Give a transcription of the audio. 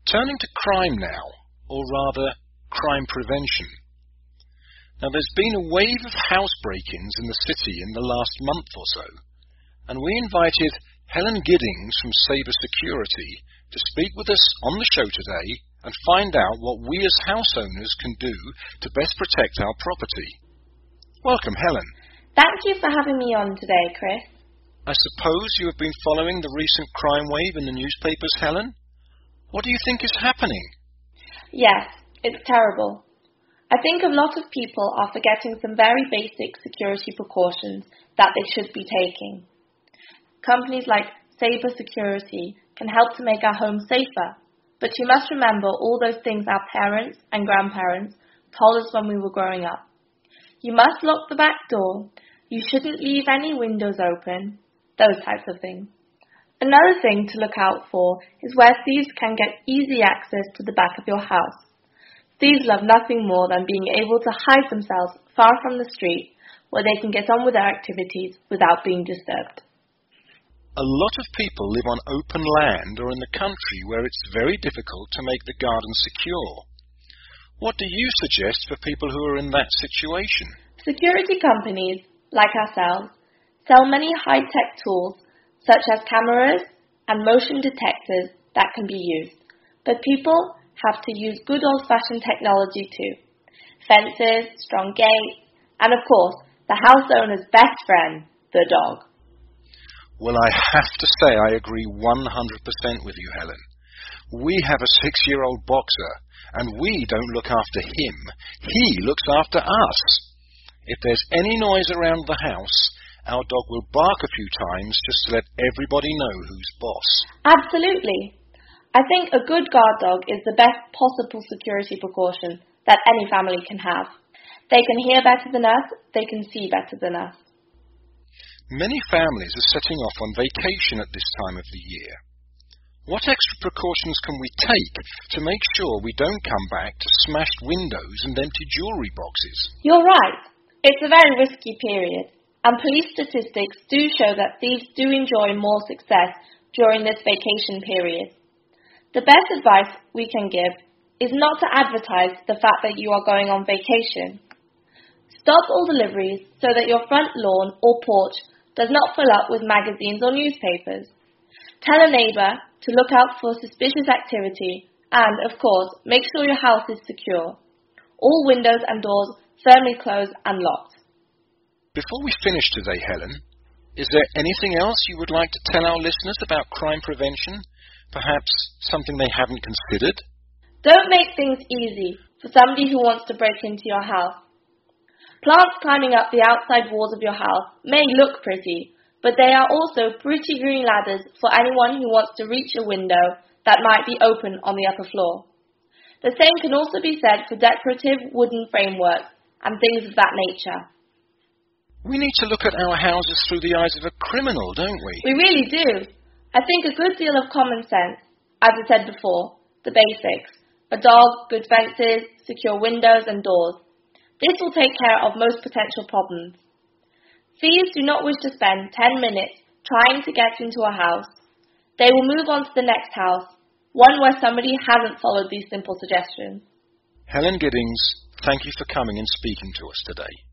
Turning to crime now, or rather, crime prevention. Now, there's been a wave of house break-ins in the city in the last month or so, and we invited Helen Giddings from Sabre Security to speak with us on the show today and find out what we as house owners can do to best protect our property. Welcome, Helen. Thank you for having me on today, Chris. I suppose you have been following the recent crime wave in the newspapers, Helen? What do you think is happening? Yes, it's terrible. I think a lot of people are forgetting some very basic security precautions that they should be taking. Companies like Sabre Security can help to make our homes safer, but you must remember all those things our parents and grandparents told us when we were growing up. You must lock the back door, you shouldn't leave any windows open, those types of things. Another thing to look out for is where thieves can get easy access to the back of your house. Thieves love nothing more than being able to hide themselves far from the street where they can get on with their activities without being disturbed. A lot of people live on open land or in the country where it's very difficult to make the garden secure. What do you suggest for people who are in that situation? Security companies, like ourselves, sell many high-tech tools such as cameras and motion detectors that can be used. But people have to use good old-fashioned technology too. Fences, strong gates, and of course, the house owner's best friend, the dog. Well, I have to say I agree 100% with you, Helen. We have a 6-year-old boxer, and we don't look after him. He looks after us. If there's any noise around the house, our dog will bark a few times just to let everybody know who's boss. Absolutely. I think a good guard dog is the best possible security precaution that any family can have. They can hear better than us, they can see better than us. Many families are setting off on vacation at this time of the year. What extra precautions can we take to make sure we don't come back to smashed windows and empty jewellery boxes? You're right. It's a very risky period. And police statistics do show that thieves do enjoy more success during this vacation period. The best advice we can give is not to advertise the fact that you are going on vacation. Stop all deliveries so that your front lawn or porch does not fill up with magazines or newspapers. Tell a neighbour to look out for suspicious activity and, of course, make sure your house is secure. All windows and doors firmly closed and locked. Before we finish today, Helen, is there anything else you would like to tell our listeners about crime prevention? Perhaps something they haven't considered? Don't make things easy for somebody who wants to break into your house. Plants climbing up the outside walls of your house may look pretty, but they are also pretty green ladders for anyone who wants to reach a window that might be open on the upper floor. The same can also be said for decorative wooden frameworks and things of that nature. We need to look at our houses through the eyes of a criminal, don't we? We really do. I think a good deal of common sense, as I said before, the basics. A dog, good fences, secure windows and doors. This will take care of most potential problems. Thieves do not wish to spend 10 minutes trying to get into a house. They will move on to the next house, one where somebody hasn't followed these simple suggestions. Helen Giddings, thank you for coming and speaking to us today.